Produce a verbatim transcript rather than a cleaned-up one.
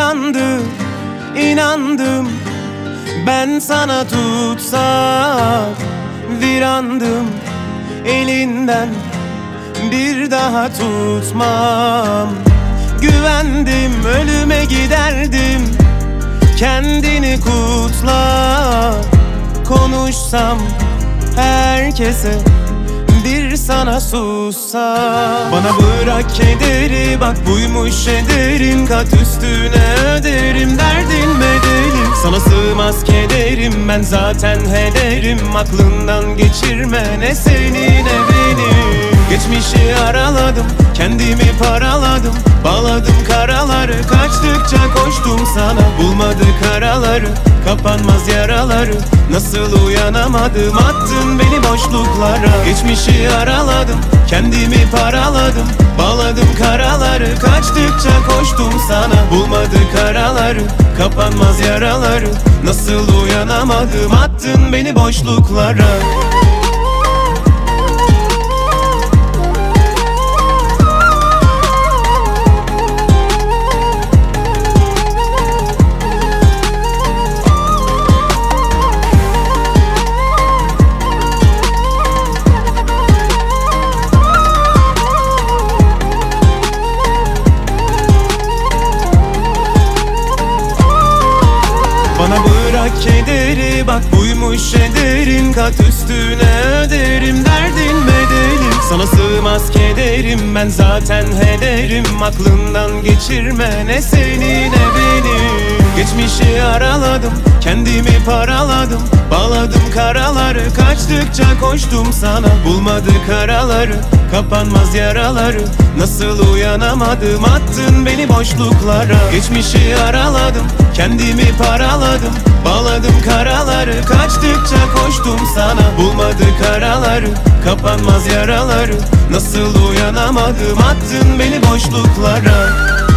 andım, inandım ben sana tutsak. Bir andım elinden bir daha tutmam. Güvendim ölüme giderdim, kendini kutla. Konuşsam herkese, bir sana sussam. Bana bırak kederi, bak buymuş ederin, kat üstüne öderim derdin bedelim. Sana sığmaz kederim, ben zaten hederim. Aklından geçirme ne seni ne beni. Geçmişi araladım, kendimi paraladım, bağladım karaları, kaçtıkça koştum sana. Bulmadık araları, kapanmaz yaraları, nasıl uyanamadım, attın beni boşluklara. Geçmişi araladım, kendimi paraladım, bağladım karaları, kaçtıkça koştum sana. Bulmadık araları, kapanmaz yaraları, nasıl uyanamadım, attın beni boşluklara. Bana bırak kederi, bak buymuş ederin, kat üstüne öderim derdin bedelim. Sana sığmaz kederim, ben zaten hederim. Aklından geçirme ne seni ne beni. Geçmişi araladım, kendimi paraladım, bağladım karaları, kaçtıkça koştum sana. Bulmadık araları, kapanmaz yaraları, nasıl uyanamadım, attın beni boşluklara. Geçmişi araladım, kendimi paraladım, bağladım karaları, kaçtıkça koştum sana. Bulmadık araları, kapanmaz yaraları, nasıl uyanamadım, attın beni boşluklara.